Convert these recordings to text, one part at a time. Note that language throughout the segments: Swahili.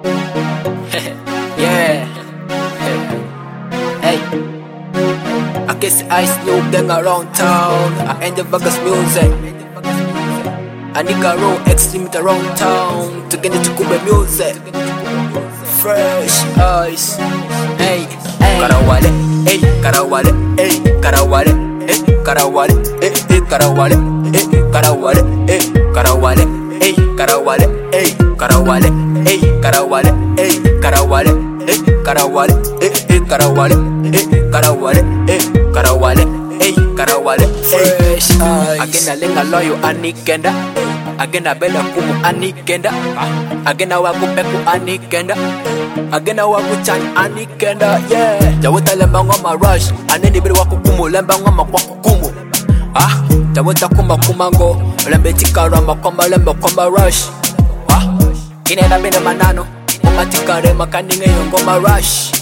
Yeah. Hey. I guess I Snoop Dogg around town. I end the Vegas music. I nigga roll extreme around town. To get into Cuba music. Fresh eyes. Hey, hey. Karawale, hey, Karawale, hey, Karawale, hey, Karawale, hey, Karawale, hey, Karawale, hey, Karawale, hey, Karawale, hey, Karawale, hey, Karawale, hey, Karawale, hey, Karawale, hey, Karawale, hey, Karawale, hey, Karawale, hey, Karawale, fresh eyes. Agena lenga loyo anikenda. Agena bela kumu anikenda. Agena wagu peku anikenda. Agena wagu chan anikenda. Yeah. Jawota lemba ngoma rush. Aneni bili waku kumu lemba ngoma kwa kukumu. Jawota kuma kumango. Lembe tika rama komba lemba komba rush. Inena bine manano. Mama tika rema kaninge yongoma rush.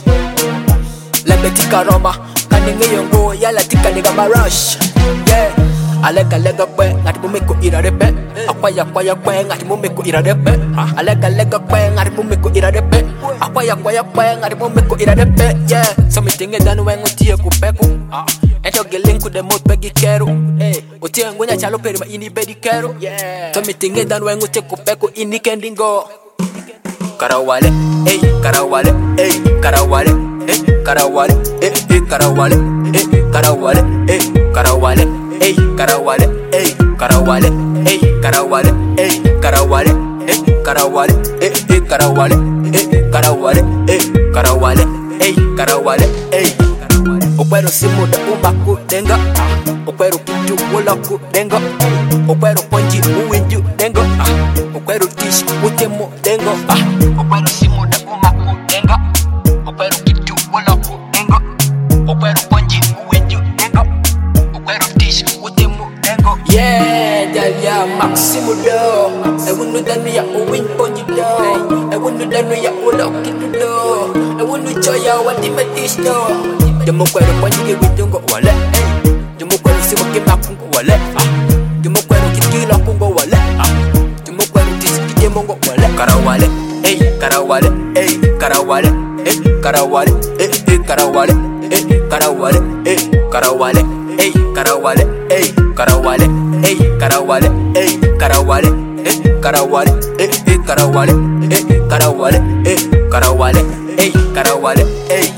Lembe tika roma. Kaninge yongo yala tika nigama rush. Yeah. Alega lega kwe ngati mumeko irarepe. Akwaya kwe ngati mumeko irarepe. Alega kwe ngati mumeko irarepe. Akwaya kwe ngati mumeko irarepe. Yeah. So me tinge danu wengu tie kupeku. Ento gelinku de mot begi keru. Utie ngunya chalo peri ma ini bedi keru. Yeah. So me tinge danu wengu tie kupeku ini kendingo. Karawale, hey, Karawale, hey, Karawale, hey, Karawale, hey, Karawale, hey, Karawale, hey, Karawale. Hey, Karawale, hey, Karawale, hey, Karawale, hey, Karawale, hey, Karawale, hey, Karawale, hey, Karawale, hey, Karawale, hey, Karawale, hey. Okwero simu da umaku denga. Okwero kitu wala ku denga. Okwero ponji uwinju denga. Okwero tish utemo denga. Okwero simu da umaku denga. Okwero kitu wala ku denga. Okwero ponji uwinju denga. Okwero tish utemo denga. Yeah, Dalia Maximo do. I wouldn't done ya uwin ponji do. I wouldn't done ya wala kitu do. I wouldn't joy ya wati matish do. Jamo kwero ponji witungo wale. Jamo kwero simo kimakungo wale. Jamo kwero kikila kungo wale. Jamo kwero tiski jemongo wale. Karawale, hey, Karawale, hey, Karawale, hey, Karawale, hey, Karawale, hey, Karawale, hey, Karawale, hey, Karawale, hey, Karawale, hey, Karawale, hey, Karawale, hey, Karawale, hey, Karawale, hey, Karawale, hey, Karawale, hey, Karawale, hey.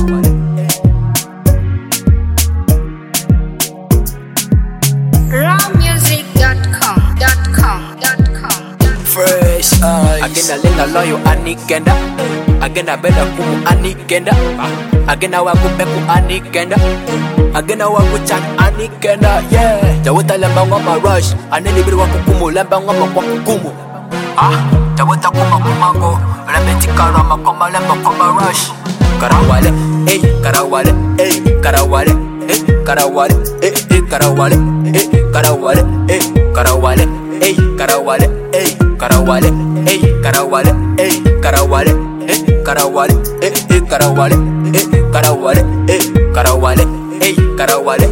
Fresh eyes. Agena lenga loyo anikenda. Agena bela kumu anikenda. Agena wagu peku anikenda. Agena wagu chan anikenda. Yeah. Jawota lemba ngoma rush. Aneni biri waku kumu lemba ngoma kwa kukumu. Jawota kuma kumango. Lembe tika rama komba lemba komba rush. Karawale, hey, Karawale, hey, Karawale, hey, Karawale, hey, Karawale, hey, Karawale, hey, Karawale, hey, Karawale, hey, Karawale, hey, Karawale, hey, Karawale, hey, Karawale, hey, Karawale, hey, Karawale, hey, Karawale, hey, Karawale.